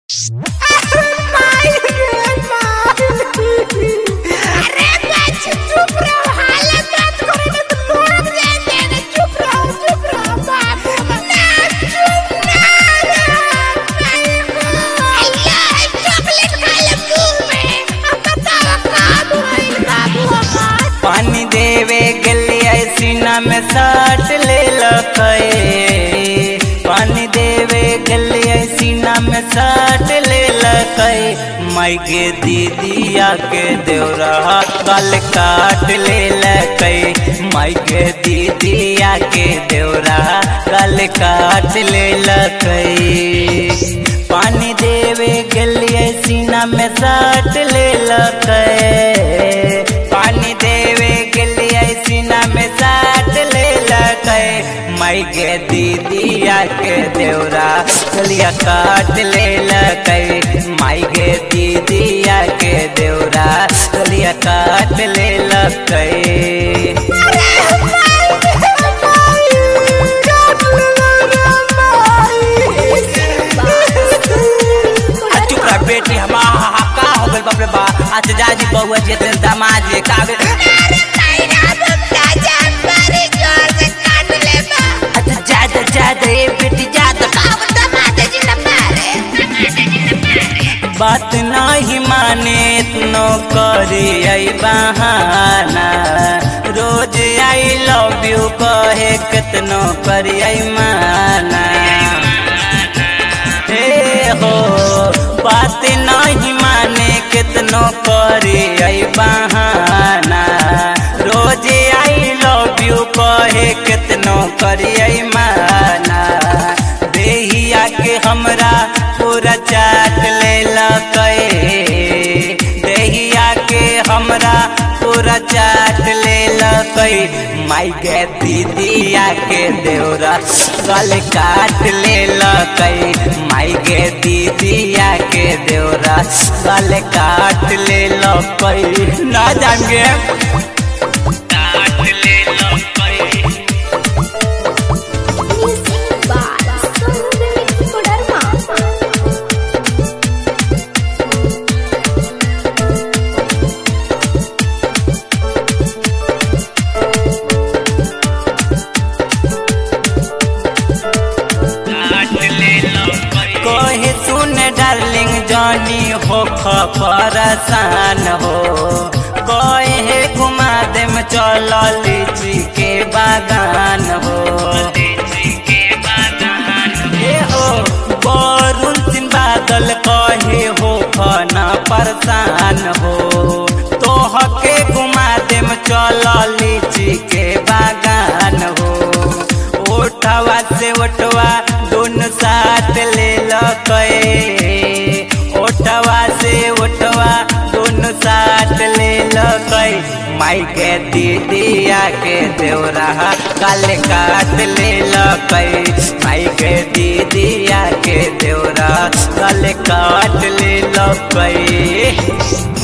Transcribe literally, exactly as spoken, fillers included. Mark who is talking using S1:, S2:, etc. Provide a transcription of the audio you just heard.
S1: पानी देवे गलिया सीना में साट ले लकई। पानी देवे गलिया सीना में साट ले लकई। माई के दीदिया के देवरा गल काट ले लकई। माई के दीदिया के देवरा गल काट ले लकई। पानी देवे गलिया सीना में साट ले लकई। पानी देवे गलिया सीना में साट ले लकई। माई के दीदिया के देवरा गलिया काट ले लकई। माई के दीदिया के देवरा गलिया काट ले लकई। बेटी हमारा का हो गल बाप रे बा। अच्छा जाजी बउआ जी तेरे दामाद जी का गल। अच्छा जादा जादा ए बेटी जादा बात नहीं माने इतनो करी आई बहाना। रोज आई लव यू कहे कितनो करी आई माना। हो बात नहीं माने कितनो करी आई बहाना। रोज आई लव यू कहे कितनो करी आई माना। देहिया के हमरा पूरा चाट ले लकई। देहिया के हमरा पूरा चाट ले लकई। माई के दीदिया के देवरा गल काट ले लकई। माई के दीदिया के देवरा गल काट ले लकई। ना जाएंगे काट ले लकई। कहे सुन डार्लिंग जानी हो परेशान हो। कहे घुमा दे में चल लीची के बागान हो। ए हो बरुण सिंह बादल कहे हो खाना परेशान हो। तोह के घुमा दे में चल लीची के बागान हो। ओठवा से ओठवा दोनों साथ ले लकई। ओठवा से ओठवा दोनों साथ ले लकई। माई के दीदिया के देवरा गल काट ले लकई। माई के दीदिया के देवरा गल काट ले लकई।